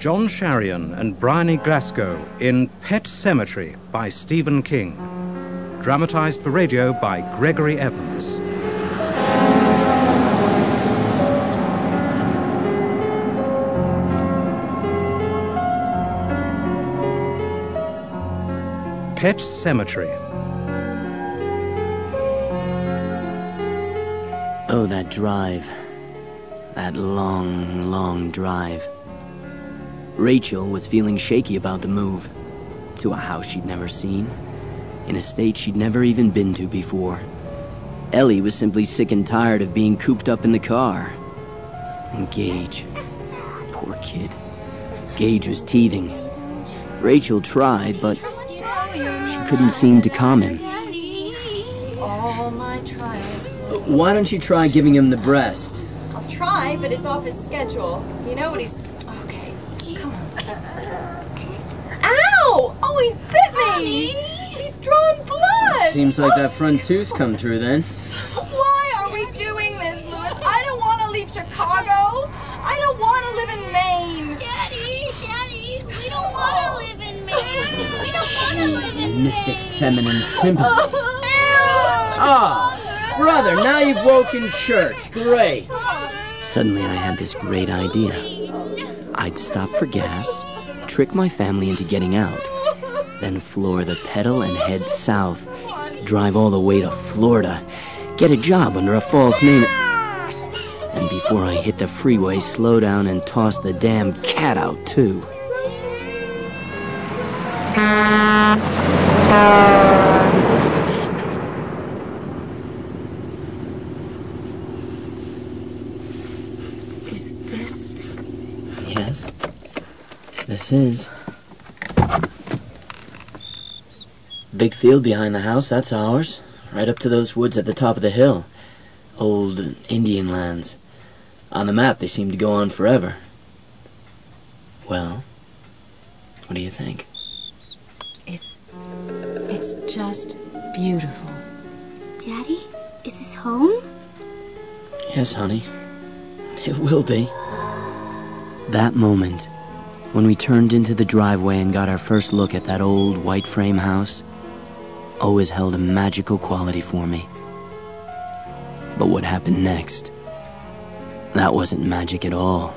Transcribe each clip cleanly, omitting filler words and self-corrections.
John Sharian and Bryony Glasgow in Pet Sematary by Stephen King. Dramatized for radio by Gregory Evans. Pet Sematary. Oh, that drive. That long, long drive. Rachel was feeling shaky about the move. To a house she'd never seen. In a state she'd never even been to before. Ellie was simply sick and tired of being cooped up in the car. And Gage. Poor kid. Gage was teething. Rachel tried, but she couldn't seem to calm him. Why don't you try giving him the breast? I'll try, but it's off his schedule. You know what he's... Okay, come on. Ow! Oh, he's bit me! He's drawn blood! Seems like that front tooth's come through then. Why are we doing this, Louis? I don't want to leave Chicago. I don't want to live in Maine. Daddy, we don't want to live in Maine. We don't want to live in Maine. Mystic feminine sympathy. Ah, brother, now you've woken church. Great. Suddenly I had this great idea. I'd stop for gas, trick my family into getting out, then floor the pedal and head south, drive all the way to Florida, get a job under a false name, and before I hit the freeway, slow down and toss the damn cat out, too. Is this... Yes, this is. Big field behind the house, that's ours. Right up to those woods at the top of the hill. Old Indian lands. On the map, they seem to go on forever. Well, what do you think? It's just beautiful. Daddy, is this home? Yes, honey. It will be. That moment, when we turned into the driveway and got our first look at that old white frame house, always held a magical quality for me. But what happened next? That wasn't magic at all.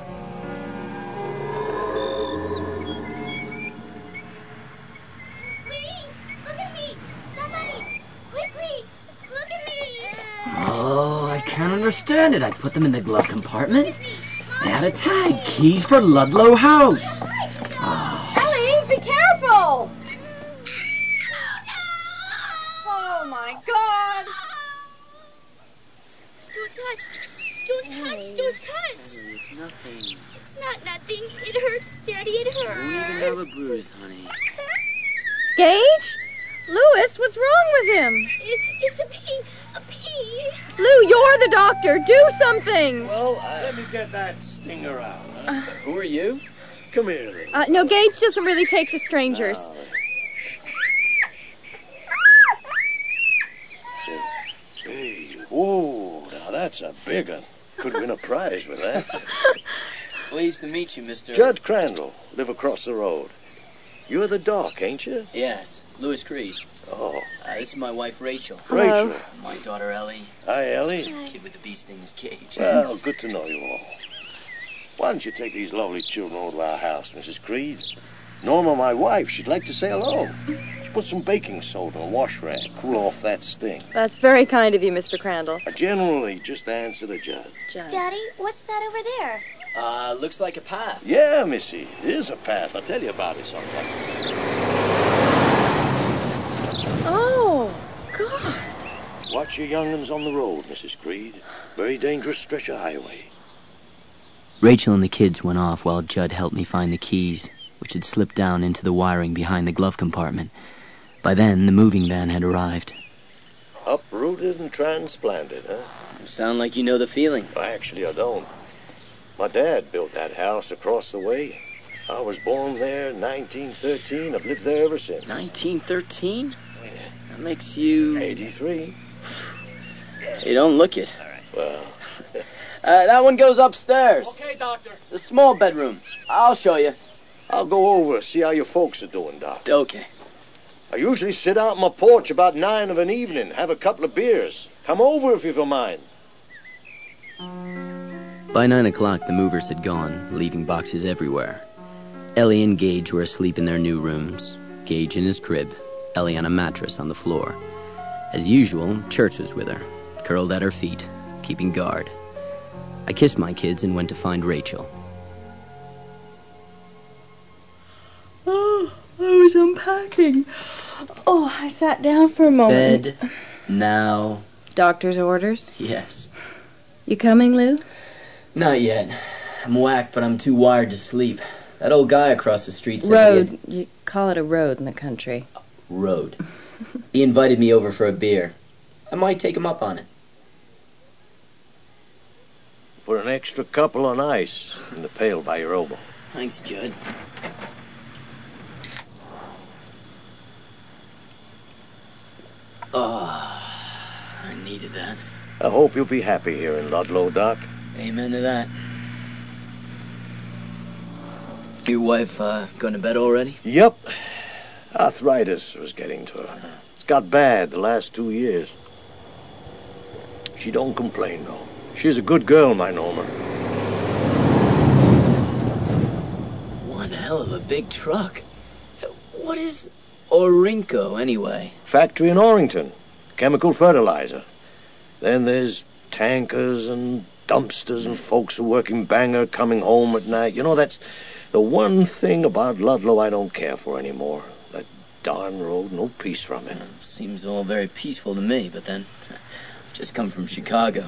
Wait, look at me! Somebody, quickly, look at me! Oh, I can't understand it. I put them in the glove compartment. They had a tag, keys for Ludlow House. Ellie, be careful! Oh, my God! Don't touch! Don't touch! Don't touch! It's nothing. It's not nothing. It hurts, Daddy. It You even have a hurts. bruise, honey. Gage? Louis, what's wrong with him? It's a pee. A pee. Lou, you're the doctor. Do something. Well, let me get that stinger out. Huh? Who are you? Come here, then. No, Gage doesn't really take to strangers. Hey, whoa, now that's a big one. Could win a prize with that. Pleased to meet you, Mr. Judd Crandall, live across the road. You're the doc, ain't you? Yes, Louis Creed. Oh, This is my wife, Rachel. Hello. Rachel. My daughter, Ellie. Hi, Ellie. Kid with the bee stings, Gage. Well, good to know you all. Why don't you take these lovely children over to our house, Mrs. Creed? Norma, my wife, she'd like to say hello. She put some baking soda in a wash rag, cool off that sting. That's very kind of you, Mr. Crandall. I generally just answer the Judd. Daddy, what's that over there? Looks like a path. Yeah, Missy, it is a path. I'll tell you about it sometime. Oh, God. Watch your young'uns on the road, Mrs. Creed. Very dangerous stretch of highway. Rachel and the kids went off while Judd helped me find the keys, which had slipped down into the wiring behind the glove compartment. By then, the moving van had arrived. Uprooted and transplanted, huh? You sound like you know the feeling. Actually, I don't. My dad built that house across the way. I was born there in 1913. I've lived there ever since. 1913? That makes you... 83. You don't look it. Well, That one goes upstairs. Okay, Doctor. The small bedroom. I'll show you. I'll go over, see how your folks are doing, Doc. Okay. I usually sit out on my porch about 9 of an evening, have a couple of beers. Come over if you don't mind. By 9 o'clock, the movers had gone, leaving boxes everywhere. Ellie and Gage were asleep in their new rooms. Gage in his crib, Ellie on a mattress on the floor. As usual, Church was with her, curled at her feet, keeping guard. I kissed my kids and went to find Rachel. Oh, I was unpacking. Oh, I sat down for a moment. Bed, now. Doctor's orders? Yes. You coming, Lou? Not yet. I'm whacked, but I'm too wired to sleep. That old guy across the street said Road. You call it a road in the country. Road. He invited me over for a beer. I might take him up on it. Put an extra couple on ice in the pail by your elbow. Thanks, Judd. I needed that. I hope you'll be happy here in Ludlow, Doc. Amen to that. Your wife, going to bed already? Yep. Arthritis was getting to her. It's got bad the last 2 years. She don't complain, though. She's a good girl, my Norma. One hell of a big truck. What is Orinco, anyway? Factory in Orrington. Chemical fertilizer. Then there's tankers and dumpsters and folks who work in Bangor coming home at night. You know, that's the one thing about Ludlow I don't care for anymore. That darn road, no peace from it. Seems all very peaceful to me, but then, just come from Chicago.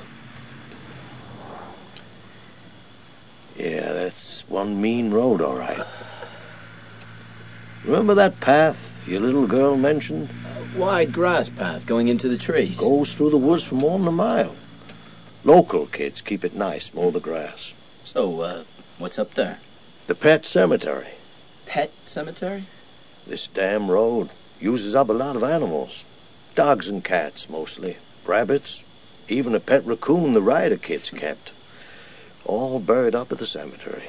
Yeah, that's one mean road, all right. Remember that path your little girl mentioned? A wide grass path going into the trees. Goes through the woods for more than a mile. Local kids keep it nice, mow the grass. So, what's up there? The pet cemetery. Pet cemetery? This damn road uses up a lot of animals. Dogs and cats, mostly. Rabbits. Even a pet raccoon the Ryder kids kept. All buried up at the cemetery.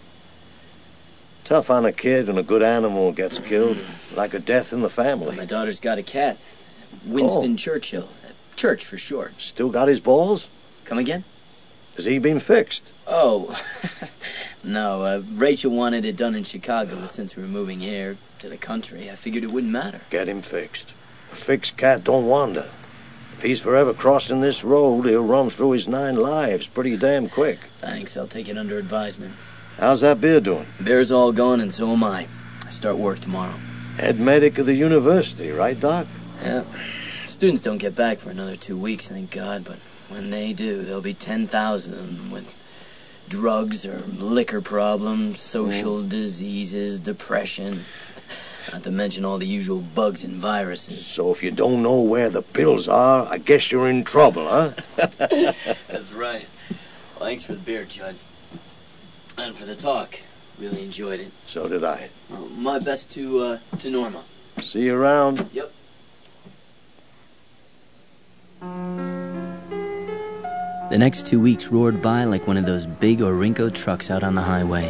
Tough on a kid when a good animal gets killed. Like a death in the family. My daughter's got a cat. Winston Churchill. Church for short. Still got his balls? Come again? Has he been fixed? Oh, no, Rachel wanted it done in Chicago, but since we're moving here to the country, I figured it wouldn't matter. Get him fixed. A fixed cat don't wander. If he's forever crossing this road, he'll run through his 9 lives pretty damn quick. Thanks, I'll take it under advisement. How's that beer doing? Beer's all gone, and so am I. I start work tomorrow. Head medic of the university, right, Doc? Yeah. Students don't get back for another 2 weeks, thank God, but when they do, there'll be 10,000 of them with drugs or liquor problems, social diseases, depression, not to mention all the usual bugs and viruses. So if you don't know where the pills are, I guess you're in trouble, huh? That's right. Well, thanks for the beer, Judd. And for the talk. Really enjoyed it. So did I. Well, my best to Norma. See you around. Yep. The next 2 weeks roared by like one of those big Orinco trucks out on the highway.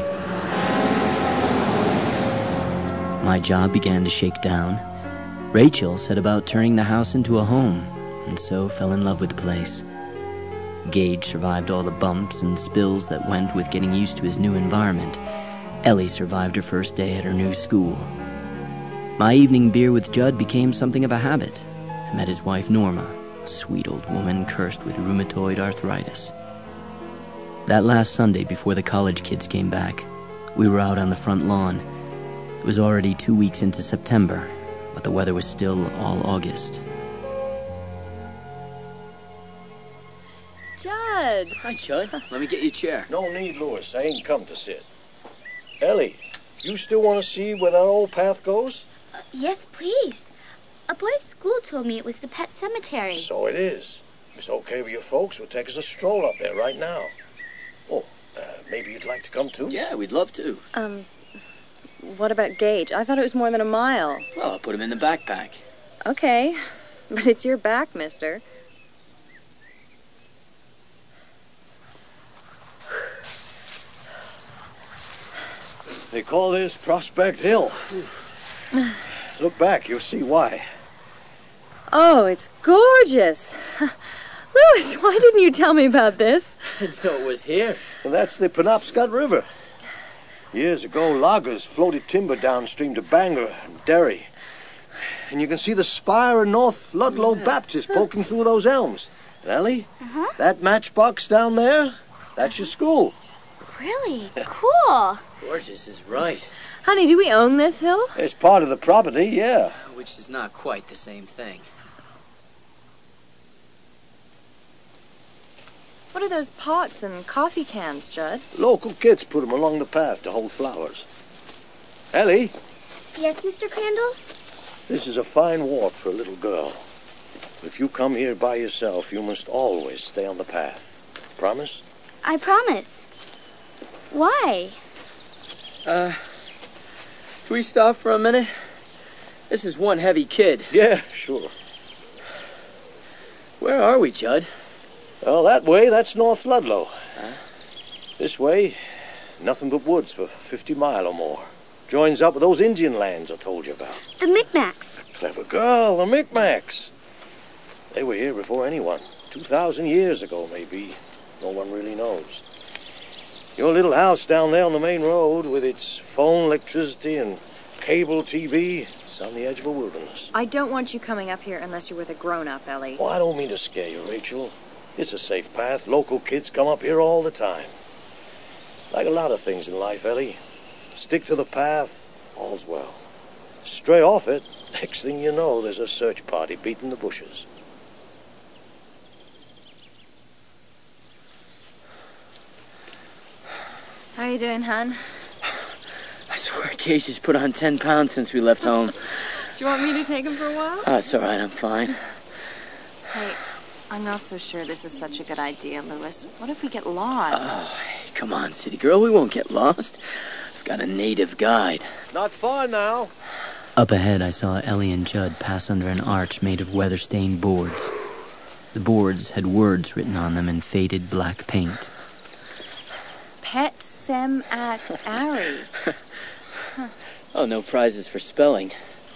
My job began to shake down. Rachel set about turning the house into a home, and so fell in love with the place. Gage survived all the bumps and spills that went with getting used to his new environment. Ellie survived her first day at her new school. My evening beer with Judd became something of a habit. I met his wife Norma, a sweet old woman cursed with rheumatoid arthritis. That last Sunday before the college kids came back, we were out on the front lawn. It was already 2 weeks into September, but the weather was still all August. Judd! Hi, Judd. Let me get you a chair. No need, Louis. I ain't come to sit. Ellie, you still want to see where that old path goes? Yes, please. A boy at school told me it was the pet cemetery. So it is. If it's okay with your folks, we'll take us a stroll up there right now. Oh, maybe you'd like to come too? Yeah, we'd love to. What about Gage? I thought it was more than a mile. Well, I'll put him in the backpack. Okay, but it's your back, mister. They call this Prospect Hill. Look back, you'll see why. Oh, it's gorgeous. Louis, why didn't you tell me about this? I didn't know it was here. And that's the Penobscot River. Years ago, loggers floated timber downstream to Bangor and Derry. And you can see the spire of North Ludlow Baptist poking through those elms. And Ellie, that matchbox down there, that's your school. Really? Cool. Gorgeous is right. Honey, do we own this hill? It's part of the property, yeah. Which is not quite the same thing. What are those pots and coffee cans, Judd? Local kids put them along the path to hold flowers. Ellie, Yes, Mr. Crandall? this is a fine walk for a little girl. If you come here by yourself, you must always stay on the path. Promise? I promise. Why? Can we stop for a minute? This is one heavy kid. Yeah, sure. Where are we, Judd? Well, that way, that's North Ludlow. This way, nothing but woods for 50 miles or more. Joins up with those Indian lands I told you about. The Micmacs. Clever girl, the Micmacs. They were here before anyone. 2,000 years ago, maybe. No one really knows. Your little house down there on the main road with its phone, electricity, and cable TV, it's on the edge of a wilderness. I don't want you coming up here unless you're with a grown-up, Ellie. Oh, I don't mean to scare you, Rachel. It's a safe path. Local kids come up here all the time. Like a lot of things in life, Ellie. Stick to the path, all's well. Stray off it, next thing you know, there's a search party beating the bushes. How are you doing, hon? I swear Gage has put on 10 pounds since we left home. Do you want me to take him for a while? Oh, it's all right, I'm fine. Hey, I'm not so sure this is such a good idea, Louis. What if we get lost? Oh, hey, come on, city girl, we won't get lost. I've got a native guide. Not far now. Up ahead, I saw Ellie and Judd pass under an arch made of weather-stained boards. The boards had words written on them in faded black paint. Pet Sem at Ari. Oh, no prizes for spelling.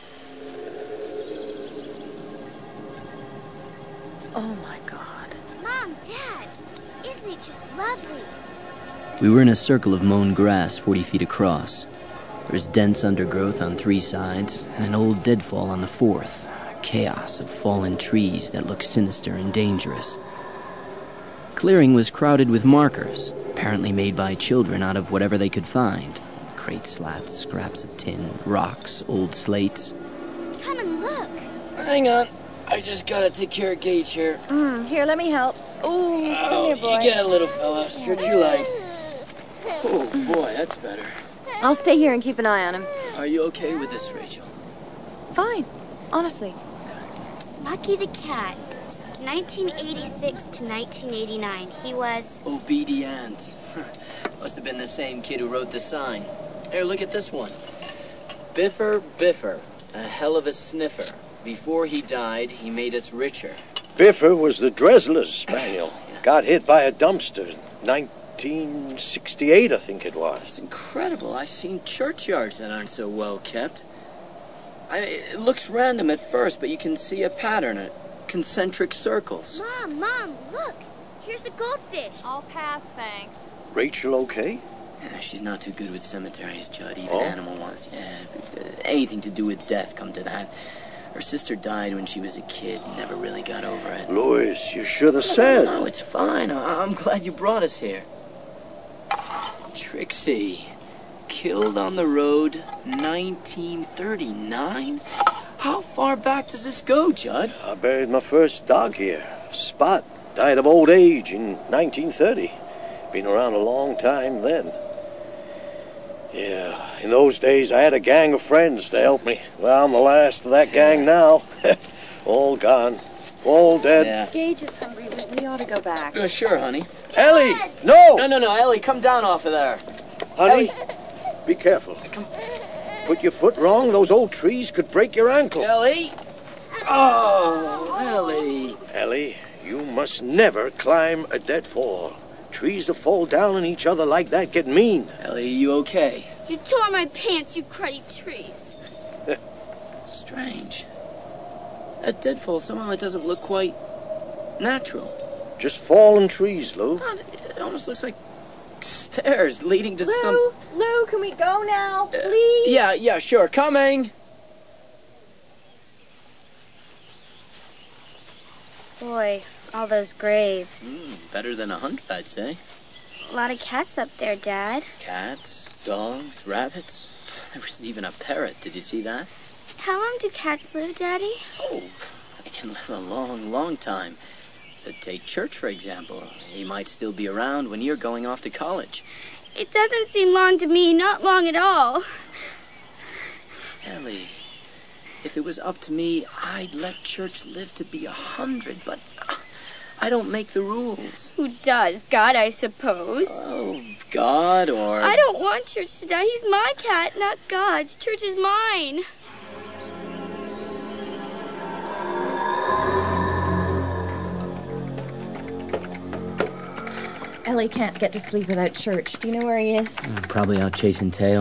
Oh, my God. Mom, Dad, isn't it just lovely? We were in a circle of mown grass 40 feet across. There was dense undergrowth on 3 sides and an old deadfall on the 4th. A chaos of fallen trees that looked sinister and dangerous. The clearing was crowded with markers, apparently made by children out of whatever they could find. Crate slats, scraps of tin, rocks, old slates. Come and look. Hang on. I just gotta take care of Gage here. Here, let me help. Ooh, come here, boy. You get a little fella. Stretch your legs. Oh, boy, that's better. I'll stay here and keep an eye on him. Are you okay with this, Rachel? Fine, honestly. Smucky the cat. 1986 to 1989. He was... Obedient. Must have been the same kid who wrote the sign. Here, look at this one. Biffer, Biffer, a hell of a sniffer. Before he died, he made us richer. Biffer was the Dresler's spaniel. Got hit by a dumpster in 1968, I think it was. It's incredible. I've seen churchyards that aren't so well kept. It looks random at first, but you can see a pattern, concentric circles. Mom, look. Here's a goldfish. I'll pass, thanks. Rachel okay? Yeah, she's not too good with cemeteries, Judd. Even Oh? animal ones. Yeah, anything to do with death, come to that. Her sister died when she was a kid and never really got over it. Louis, you should have said. No, it's fine. I'm glad you brought us here. Trixie. Killed on the road, 1939? How far back does this go, Judd? I buried my first dog here. Spot. Died of old age in 1930. Been around a long time then. Yeah, in those days I had a gang of friends to help me. Well, I'm the last of that gang now. All gone. All dead. Yeah. Gage is hungry. We ought to go back. Sure, honey. Ellie! No! No, Ellie, come down off of there. Honey, be careful. Put your foot wrong, those old trees could break your ankle. Ellie? Oh, Ellie. Ellie, you must never climb a deadfall. Trees that fall down on each other like that get mean. Ellie, you okay? You tore my pants, you cruddy trees. Strange. That deadfall, somehow it doesn't look quite natural. Just fallen trees, Lou. It almost looks like stairs leading to some... Lou, can we go now, please? Yeah, sure. Coming! Boy, all those graves. Better than 100, I'd say. A lot of cats up there, Dad. Cats, dogs, rabbits. There was even a parrot. Did you see that? How long do cats live, Daddy? Oh, they can live a long, long time. Take Church, for example. He might still be around when you're going off to college. It doesn't seem long to me, not long at all. Ellie, if it was up to me, I'd let Church live to be 100, but I don't make the rules. Who does? God, I suppose. Oh, God, or... I don't want Church to die. He's my cat, not God's. Church is mine. Ellie can't get to sleep without Church. Do you know where he is? Probably out chasing tail.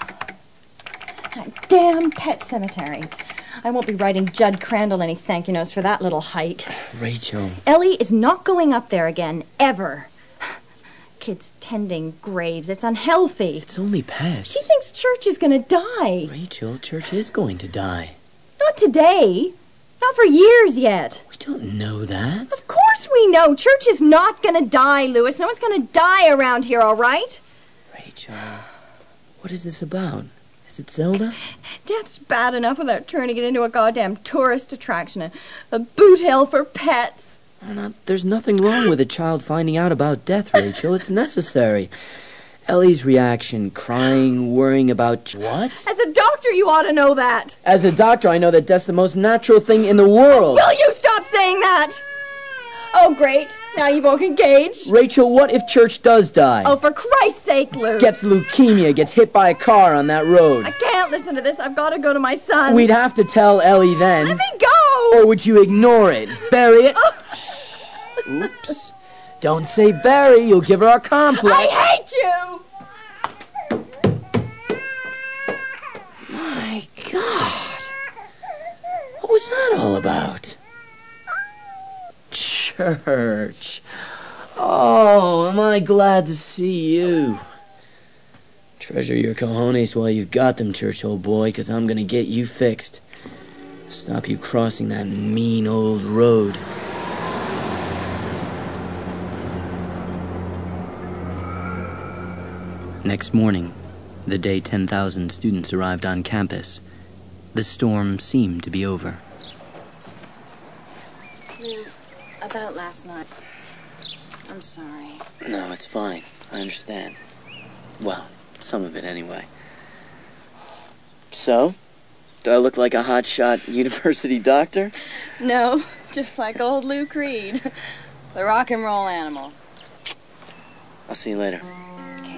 That damn pet cemetery. I won't be writing Judd Crandall any thank you notes for that little hike. Rachel. Ellie is not going up there again, ever. Kids tending graves. It's unhealthy. It's only pets. She thinks Church is going to die. Rachel, Church is going to die. Not today. Not for years yet. We don't know that. Of course we know. Church is not going to die, Louis. No one's going to die around here, all right? Rachel, what is this about? Is it Zelda? Death's bad enough without turning it into a goddamn tourist attraction, a boot hill for pets. There's nothing wrong with a child finding out about death, Rachel. It's necessary. Ellie's reaction, crying, worrying about... What? As a doctor, you ought to know that. As a doctor, I know that death's the most natural thing in the world. Will you stop saying that? Oh, great. Now you won't engage. Rachel, what if Church does die? Oh, for Christ's sake, Lou. Gets leukemia, gets hit by a car on that road. I can't listen to this. I've got to go to my son. We'd have to tell Ellie then. Let me go. Or would you ignore it? Bury it? Oops. Don't say bury. You'll give her a complex. I hate you. My God. What was that all about? Church. Oh, am I glad to see you. Treasure your cojones while you've got them, Church, old boy, because I'm going to get you fixed. Stop you crossing that mean old road. Next morning, the day 10,000 students arrived on campus, the storm seemed to be over. About last night. I'm sorry. No, it's fine. I understand. Well, some of it anyway. So, do I look like a hotshot university doctor? No, just like old Lou Creed. The rock and roll animal. I'll see you later. Okay.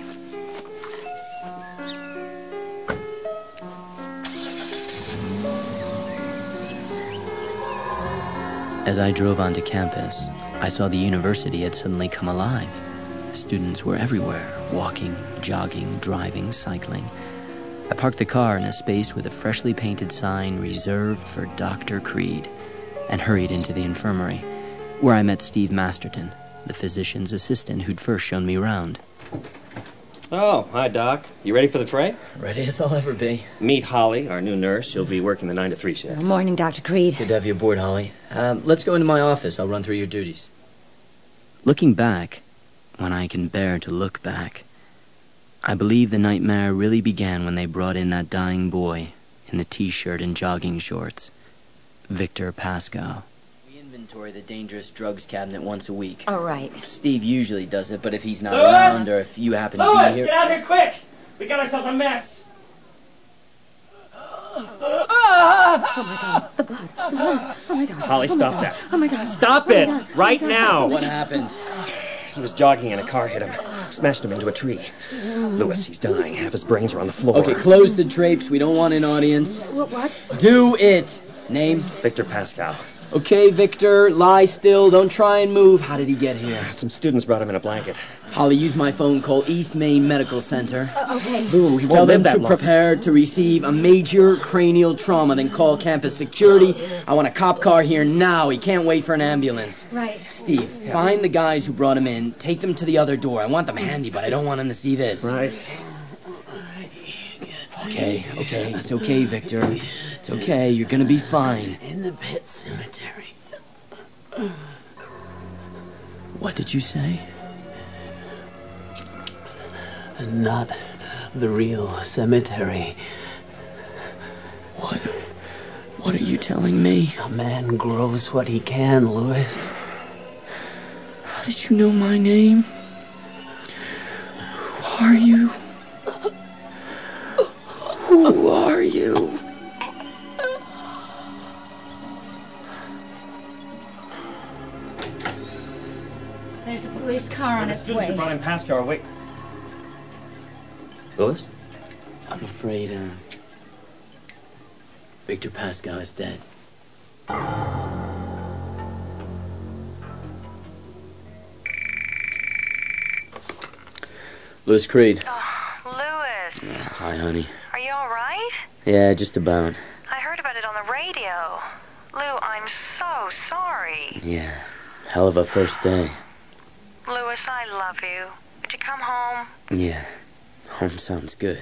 As I drove onto campus, I saw the university had suddenly come alive. Students were everywhere, walking, jogging, driving, cycling. I parked the car in a space with a freshly painted sign reserved for Dr. Creed and hurried into the infirmary, where I met Steve Masterton, the physician's assistant who'd first shown me around. Oh, hi, Doc. You ready for the fray? Ready as I'll ever be. Meet Holly, our new nurse. She'll be working the 9 to 3 shift. Good morning, Dr. Creed. Good to have you aboard, Holly. Let's go into my office. I'll run through your duties. Looking back, when I can bear to look back, I believe the nightmare really began when they brought in that dying boy in the T-shirt and jogging shorts, Victor Pascoe. We inventory the dangerous drugs cabinet once a week. All right. Steve usually does it, but if he's not Louis! around or if you happen to be Louis, here... get out here quick! We got ourselves a mess! Oh, my God. Holly, stop that. Oh, my God. Stop it! Right now! What happened? He was jogging and a car hit him. Smashed him into a tree. Louis, he's dying. Half his brains are on the floor. Okay, close the drapes. We don't want an audience. What? Do it. Name? Victor Pascoe. Okay, Victor, lie still. Don't try and move. How did he get here? Some students brought him in a blanket. Holly, use my phone. Call East Main Medical Center. Okay. Lou, he Tell won't them live that to long. prepare to receive a major cranial trauma. Then call campus security. I want a cop car here now. He can't wait for an ambulance. Right. Steve, find the guys who brought him in. Take them to the other door. I want them handy, but I don't want them to see this. Right. Okay. It's okay, Victor. It's okay. You're gonna be fine. In the pet cemetery. What did you say? Not the real cemetery. What are you telling me? A man grows what he can, Louis. How did you know my name? Who are you? Who are you? There's a police car on The its students who way. brought in Pascal are wait. Louis? I'm afraid, Victor Pascal is dead. Louis Creed. Oh, Louis. Hi, honey. Are you all right? Yeah, just about. I heard about it on the radio. Lou, I'm so sorry. Yeah, hell of a first day. Louis, I love you. Would you come home? Yeah, home sounds good.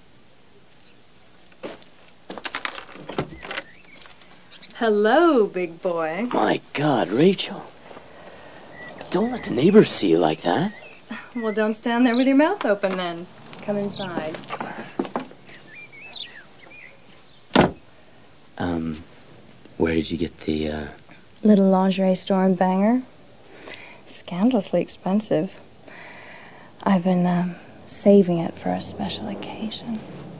Hello, big boy. My God, Rachel. Don't let the neighbors see you like that. Well, don't stand there with your mouth open then. Come inside. Where did you get the, Little lingerie store in Bangor. Scandalously expensive. I've been, saving it for a special occasion.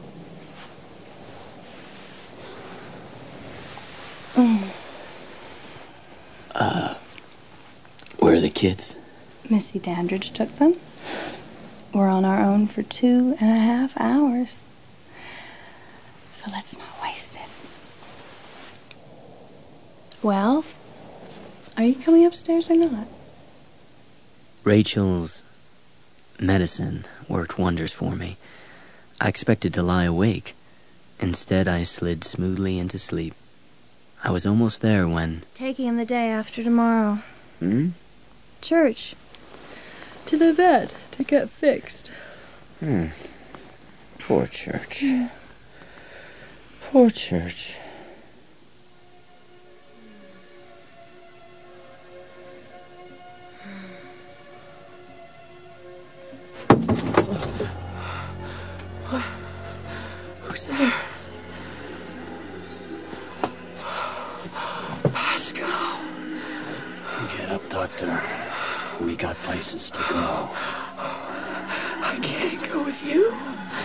Where are the kids? Missy Dandridge took them. We're on our own for 2.5 hours. So let's not waste it. Well, are you coming upstairs or not? Rachel's medicine worked wonders for me. I expected to lie awake. Instead, I slid smoothly into sleep. I was almost there when... Taking him the day after tomorrow. Church. To the vet to get fixed. Poor Church. Poor Church. Who's there? Pascal. Get up, Doctor. We got places to go. I can't go with you.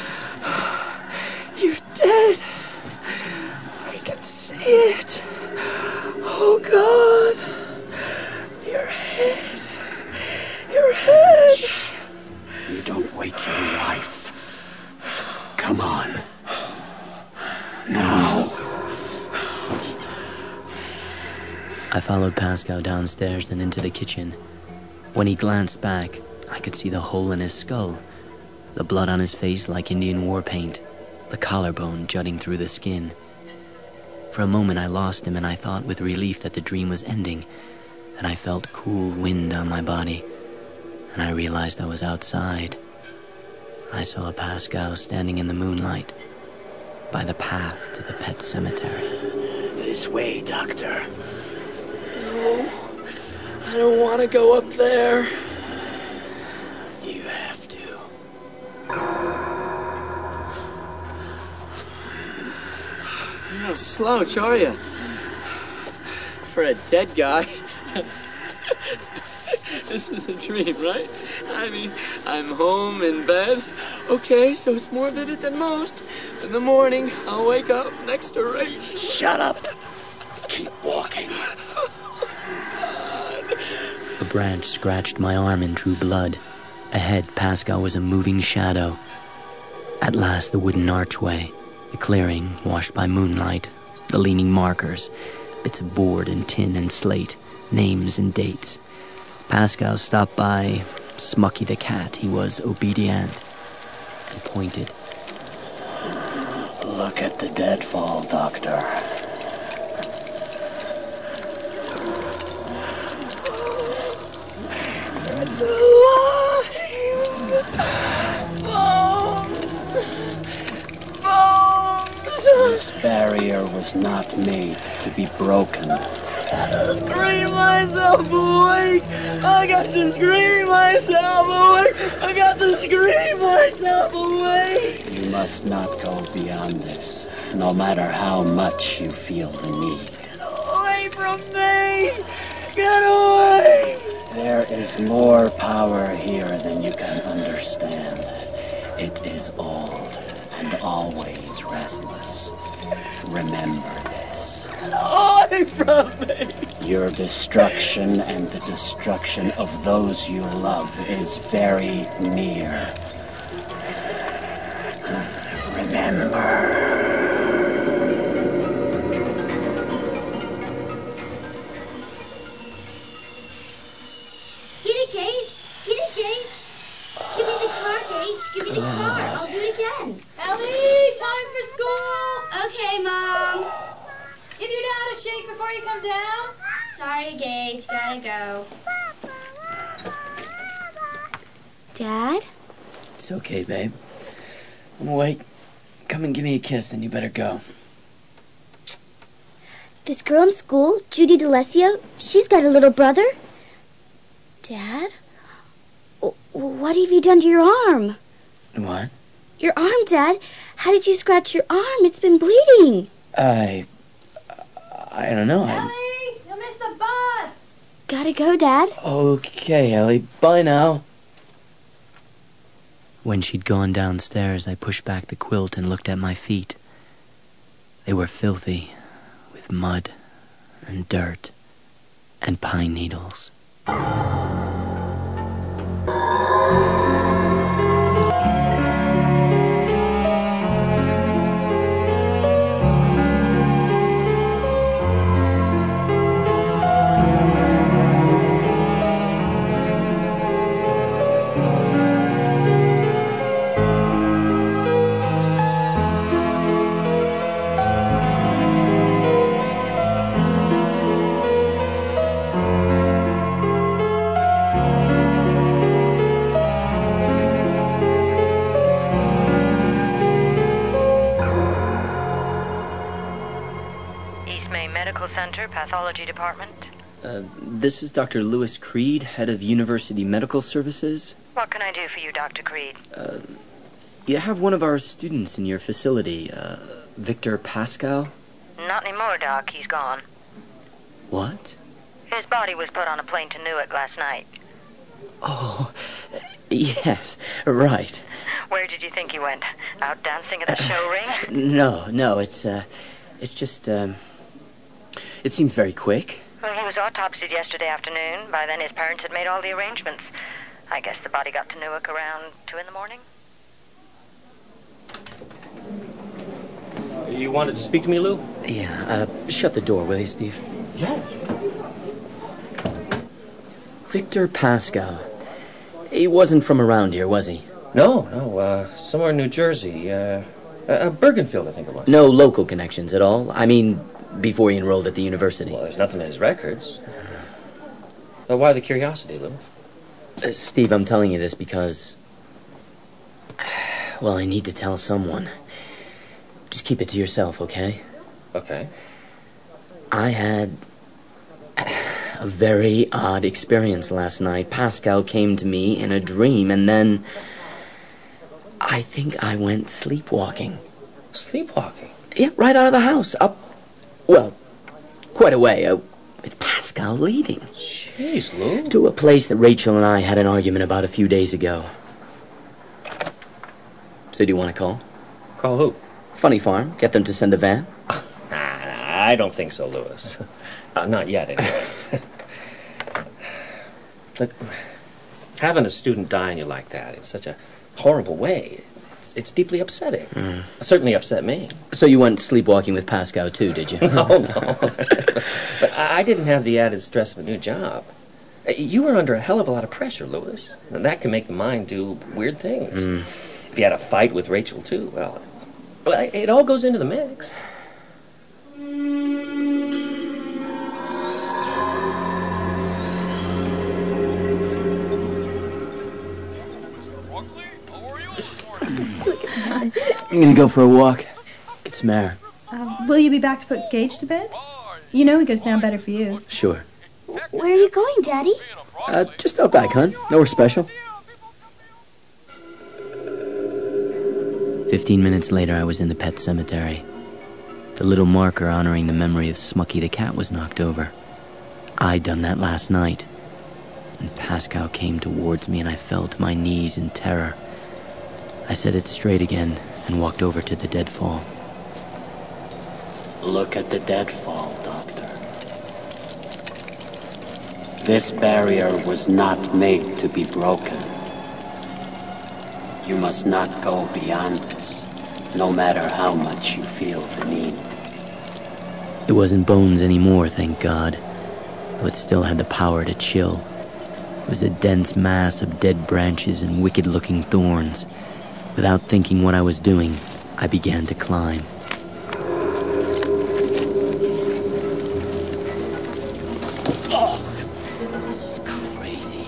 You're dead. I can see it. Oh, God. Your head. Your head. Shh. You don't wake your wife. Come on. Now. I followed Pascal downstairs and into the kitchen. When he glanced back, I could see the hole in his skull, the blood on his face like Indian war paint, the collarbone jutting through the skin. For a moment I lost him and I thought with relief that the dream was ending, and I felt cool wind on my body, and I realized I was outside. I saw Pascal standing in the moonlight by the path to the pet cemetery. This way, Doctor. No, I don't want to go up there. You have to. You're no slouch, are you? For a dead guy. This is a dream, right? I mean, I'm home in bed. Okay, so it's more vivid than most. In the morning, I'll wake up next to Rachel. Shut up! Keep walking. A branch scratched my arm and drew blood. Ahead, Pascal was a moving shadow. At last, the wooden archway, the clearing washed by moonlight, the leaning markers. Bits of board and tin and slate, names and dates. Pascal stopped by Smucky the cat. He was obedient and pointed. Look at the deadfall, Doctor. It's alive! Bones! Bones! This barrier was not made to be broken. Scream myself awake! I got to scream myself awake! I got to scream myself awake! You must not go beyond this, no matter how much you feel the need. Get away from me! Get away! There is more power here than you can understand. It is old and always restless. Remember this. Get away from me! Your destruction and the destruction of those you love is very near. Remember. Get it, Gage. Get it, Gage. Give me the car, Gage. Give me the car. I'll do it again. Ellie, time for school. Okay, Mom. Give your dad a shake before you come down. Sorry, Gage. Gotta go. Dad? It's okay, babe. I'm awake. Come and give me a kiss, and you better go. This girl in school, Judy DeLessio, she's got a little brother. Dad? What have you done to your arm? What? Your arm, Dad. How did you scratch your arm? It's been bleeding. I don't know. Ellie, you'll miss the bus. Gotta go, Dad. Okay, Ellie. Bye now. When she'd gone downstairs, I pushed back the quilt and looked at my feet. They were filthy, with mud and dirt and pine needles. Center, Pathology Department. This is Dr. Lewis Creed, head of University Medical Services. What can I do for you, Dr. Creed? You have one of our students in your facility, Victor Pascal? Not anymore, Doc. He's gone. What? His body was put on a plane to Newark last night. Oh, yes, right. Where did you think he went? Out dancing at the show ring? No, it's just, it seemed very quick. Well, he was autopsied yesterday afternoon. By then his parents had made all the arrangements. I guess the body got to Newark around 2 in the morning. You wanted to speak to me, Lou? Yeah, shut the door, will you, Steve? Yeah. Victor Pascal. He wasn't from around here, was he? No, somewhere in New Jersey. Bergenfield, I think it was. No local connections at all? I mean, before he enrolled at the university. Well, there's nothing in his records. Why the curiosity, Lou? Steve, I'm telling you this because... Well, I need to tell someone. Just keep it to yourself, okay? Okay. I had a very odd experience last night. Pascal came to me in a dream, and then... I think I went sleepwalking. Sleepwalking? Yeah, right out of the house. Up, well, quite a way, with Pascal leading. Jeez, Lou. To a place that Rachel and I had an argument about a few days ago. So do you want to call? Call who? Funny Farm. Get them to send a van. Nah, I don't think so, Lewis. Not yet, anyway. Look, having a student die on you like that, it's such a horrible way. It's deeply upsetting. It certainly upset me. So you went sleepwalking with Pascal, too, did you? No. But I didn't have the added stress of a new job. You were under a hell of a lot of pressure, Louis. And that can make the mind do weird things. If you had a fight with Rachel, too, well, it all goes into the mix. I'm gonna go for a walk. Get some air. Will you be back to put Gage to bed? You know he goes down better for you. Sure. Where are you going, Daddy? Just out back, hon. Nowhere special. 15 minutes later, I was in the pet cemetery. The little marker honoring the memory of Smucky the cat was knocked over. I'd done that last night. And Pascal came towards me and I fell to my knees in terror. I set it straight again and walked over to the deadfall. Look at the deadfall, Doctor. This barrier was not made to be broken. You must not go beyond this, no matter how much you feel the need. It wasn't bones anymore, thank God. But still had the power to chill. It was a dense mass of dead branches and wicked-looking thorns. Without thinking what I was doing, I began to climb. Oh, this is crazy.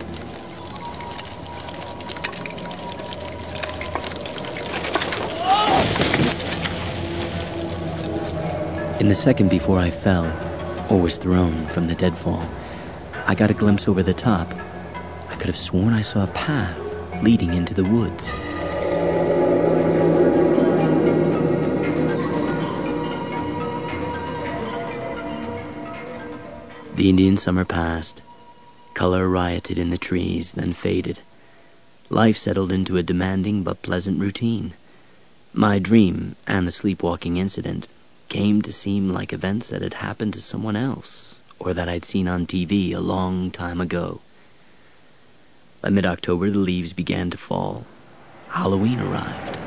In the second before I fell, or was thrown from the deadfall, I got a glimpse over the top. I could have sworn I saw a path leading into the woods. The Indian summer passed. Color rioted in the trees, then faded. Life settled into a demanding but pleasant routine. My dream and the sleepwalking incident came to seem like events that had happened to someone else, or that I'd seen on TV a long time ago. By mid-October, the leaves began to fall. Halloween arrived.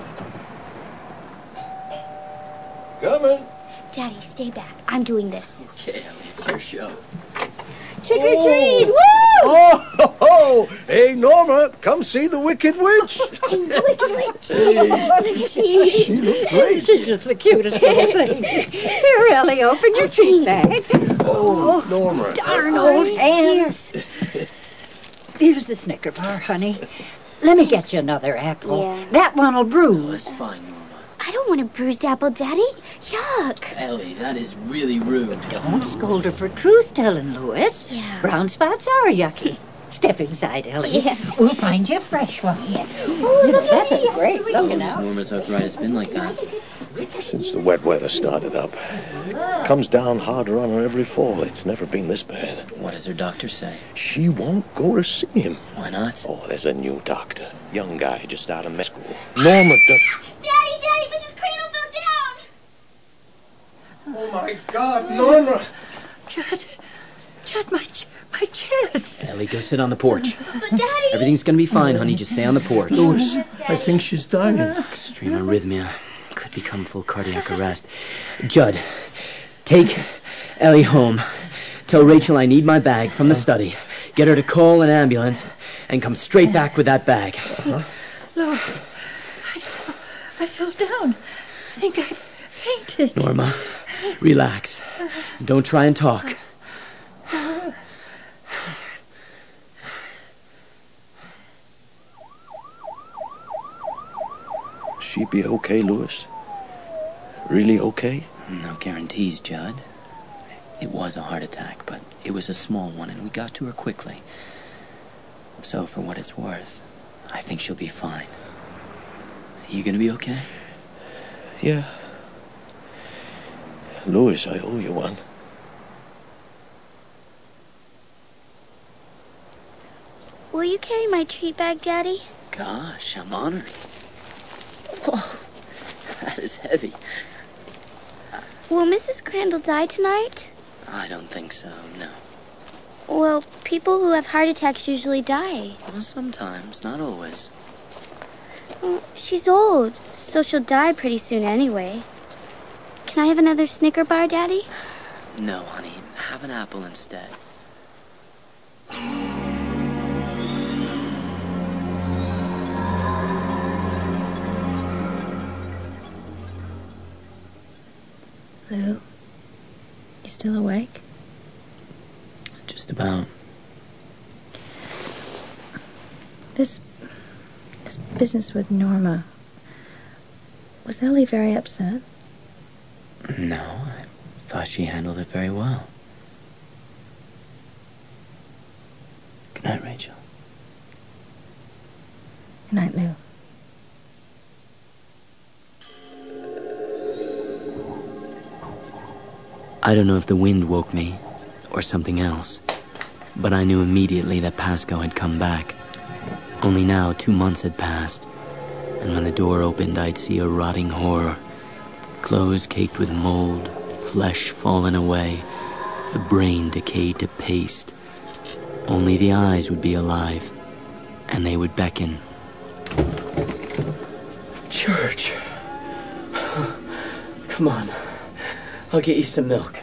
Coming. Daddy, stay back. I'm doing this. Okay, Ellie, it's your show. Trick or treat! Woo! Oh, ho, ho. Hey, Norma, come see the Wicked Witch. The Wicked Witch. She looks great. She's just the cutest little thing. Here, Ellie, open your treat bag. Oh, Norma. Darn old hands. Here's the Snicker bar, honey. Let me get you another apple. Yeah. That one'll bruise. It's fine, Norma. I don't want a bruised apple, Daddy. Yuck. Ellie, that is really rude. Don't scold her for truth-telling, Louis. Yeah. Brown spots are yucky. Step inside, Ellie. Yeah. We'll find you a fresh one. Oh, that's a great looking How long has out. Norma's arthritis been like that? Since the wet weather started up. Comes down harder on her every fall. It's never been this bad. What does her doctor say? She won't go to see him. Why not? Oh, there's a new doctor. Young guy just out of med school. Norma does... Daddy, Mrs. Cradle fell down. Oh, my God, Norma! Judd, my chest. Ellie, go sit on the porch. But Daddy... Everything's gonna be fine, honey. Just stay on the porch. Louis, I think she's dying. Extreme arrhythmia. Could become full cardiac arrest. Judd, take Ellie home. Tell Rachel I need my bag from the study. Get her to call an ambulance and come straight back with that bag. Louis, I fell down. I think I fainted. Norma, relax. Don't try and talk. She be okay, Louis? Really okay? No guarantees, Judd. It was a heart attack, but it was a small one, and we got to her quickly. So, for what it's worth, I think she'll be fine. You gonna be okay? Yeah. Louis, I owe you one. Will you carry my treat bag, Daddy? Gosh, I'm honored. Whoa, that is heavy. Will Mrs. Crandall die tonight? I don't think so, no. Well, people who have heart attacks usually die. Well, sometimes, not always. She's old, so she'll die pretty soon anyway. Can I have another Snicker bar, Daddy? No, honey. Have an apple instead. Lou, you still awake? Just about. This business with Norma, was Ellie very upset? No, I thought she handled it very well. Good night, Rachel. Good night, Lou. I don't know if the wind woke me or something else, but I knew immediately that Pasco had come back. Only now 2 months had passed, and when the door opened, I'd see a rotting horror. Clothes caked with mold, flesh fallen away, the brain decayed to paste. Only the eyes would be alive, and they would beckon. George. Come on. I'll get you some milk.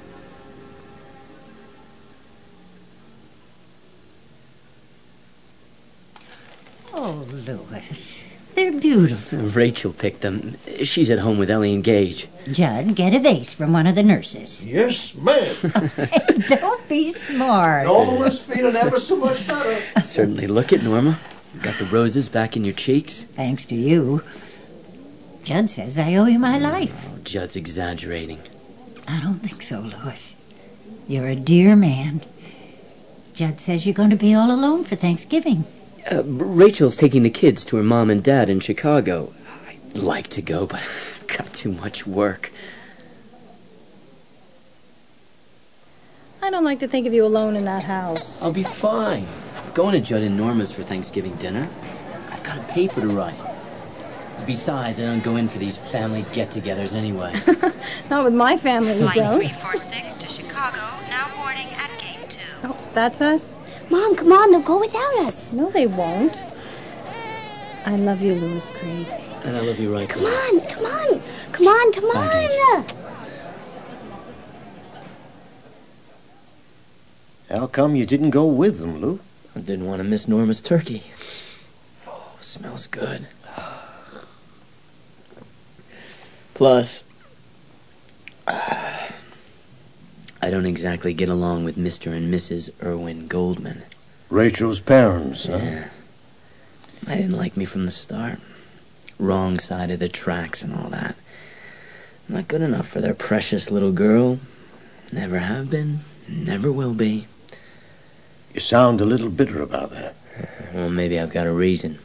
Oh, Louis. They're beautiful. Rachel picked them. She's at home with Ellie and Gage. Judd, get a vase from one of the nurses. Yes, ma'am. Don't be smart. Norma was feeling ever so much better. Certainly. Look at Norma. Got the roses back in your cheeks. Thanks to you. Judd says I owe you my life. Oh, Judd's exaggerating. I don't think so, Louis. You're a dear man. Judd says you're going to be all alone for Thanksgiving. Rachel's taking the kids to her mom and dad in Chicago. I'd like to go, but I've got too much work. I don't like to think of you alone in that house. I'll be fine. I'm going to Judd and Norma's for Thanksgiving dinner. I've got a paper to write. Besides, I don't go in for these family get-togethers anyway. Not with my family, you Flight don't. 346 to Chicago, now boarding at gate 2. Oh, that's us? Mom, come on, they'll go without us. No, they won't. I love you, Louis Creed. And I love you right. Come on, come on. Come on, come on. How come you didn't go with them, Lou? I didn't want to miss Norma's turkey. Oh, smells good. Plus, I don't exactly get along with Mr. and Mrs. Irwin Goldman. Rachel's parents, huh? Yeah. They didn't like me from the start. Wrong side of the tracks and all that. Not good enough for their precious little girl. Never have been, never will be. You sound a little bitter about that. Well, maybe I've got a reason.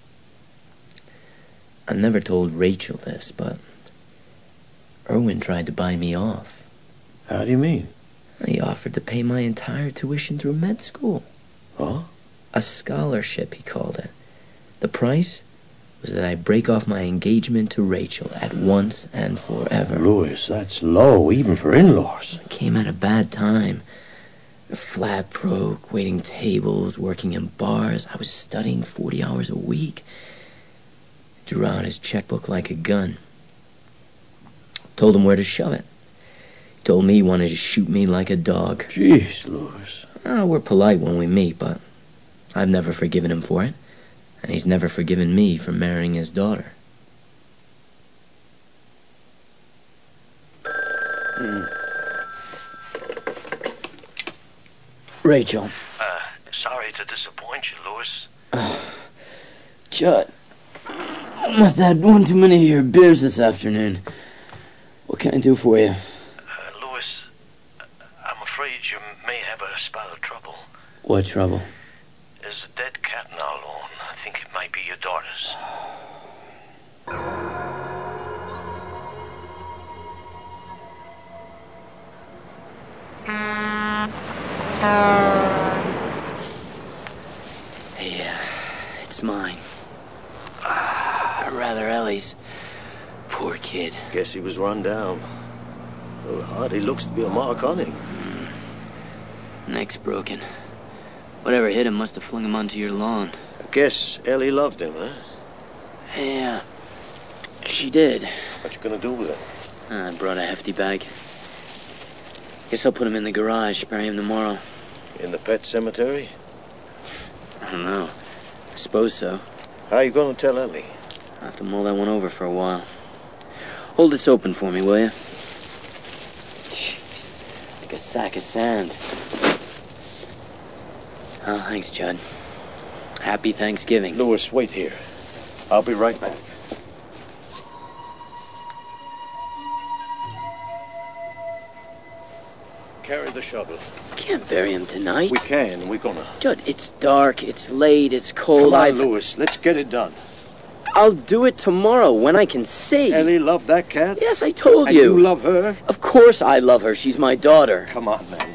I've never told Rachel this, but Irwin tried to buy me off. How do you mean? He offered to pay my entire tuition through med school. Oh? A scholarship, he called it. The price was that I break off my engagement to Rachel at once and forever. Louis, that's low, even for in-laws. I came at a bad time. A flat broke, waiting tables, working in bars. I was studying 40 hours a week. Drew out his checkbook like a gun. Told him where to shove it. Told me he wanted to shoot me like a dog. Jeez, Louis. Oh, we're polite when we meet, but I've never forgiven him for it. And he's never forgiven me for marrying his daughter. Rachel. Sorry to disappoint you, Louis. Judd. I must have had one too many of your beers this afternoon. What can I do for you? Louis, I'm afraid you may have a spell of trouble. What trouble? There's a dead cat in our lawn. I think it might be your daughter's. Yeah, it's mine. Rather Ellie's. Poor kid. Guess he was run down. Well, hardly looks to be a mark on him. Neck's broken. Whatever hit him must have flung him onto your lawn. I guess Ellie loved him, huh? Yeah, she did. What you gonna do with it? I brought a hefty bag. Guess I'll put him in the garage, bury him tomorrow. In the pet cemetery? I don't know. I suppose so. How you gonna tell Ellie? I'll have to mull that one over for a while. Hold this open for me, will you? Jeez, like a sack of sand. Oh, thanks, Judd. Happy Thanksgiving. Louis, wait here. I'll be right back. Carry the shovel. Can't bury him tonight. We can. We're gonna. Judd, it's dark, it's late, it's cold. Come on, Louis. Let's get it done. I'll do it tomorrow when I can see. Ellie loved that cat? Yes, I told and you. You love her? Of course I love her. She's my daughter. Come on, man.